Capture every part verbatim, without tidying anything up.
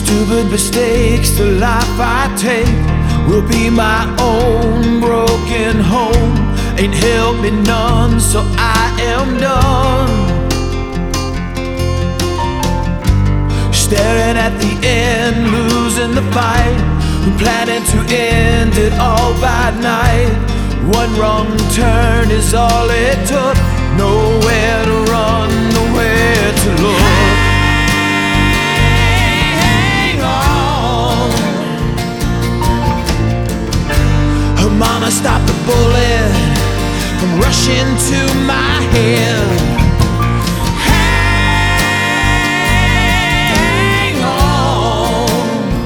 Stupid mistakes, the life I take will be my own broken home. Ain't helped me none, so I am done. Staring at the end, losing the fight, planning to end it all by night. One wrong turn is all it took. Nowhere to run, nowhere to look. Hang on. Her mama stopped the bullet from rushing to my head. Hang on.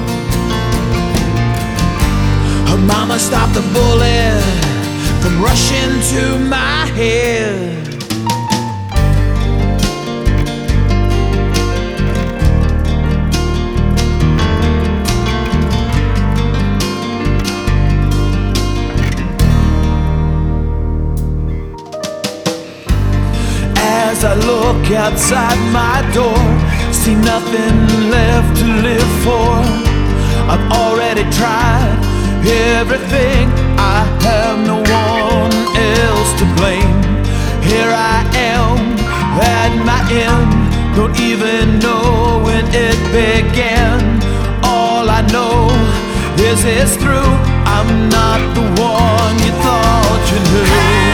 Her mama stopped the bullet from rushing to my head. As I look outside my door, see nothing left to live for. I've already tried everything, I have no one else to blame. Here I am at my end, don't even know when it began. All I know is it's through, I'm not the one you thought you knew.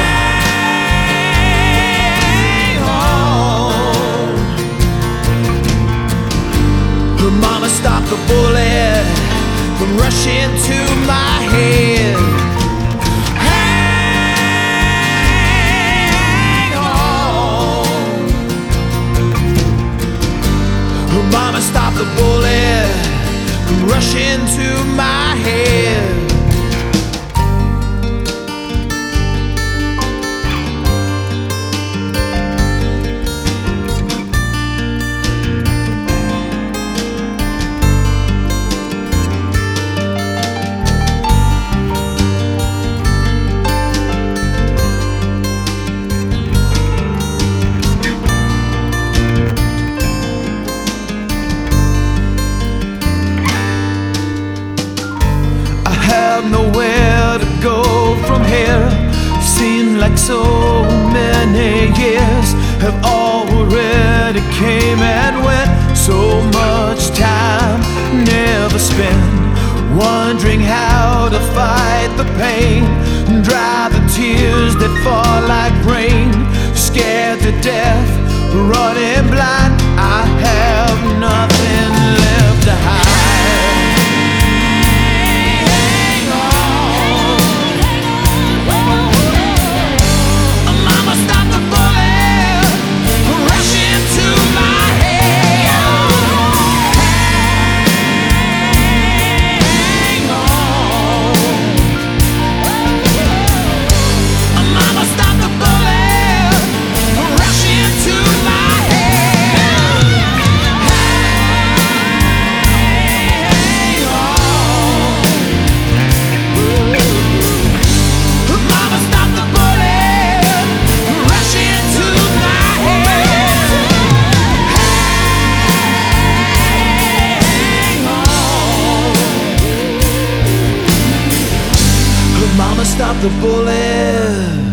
Her mama stopped the bullet from rushing to my head. Hang on. Her mama stopped the bullet from rushing to my head. Nowhere to go from here. Seems like so many years have already came and went. So much time never spent, wondering how to fight the pain, dry the tears that fall like rain. Scared to death, running blind, I have nothing left to hide. Mama, stop the bullet.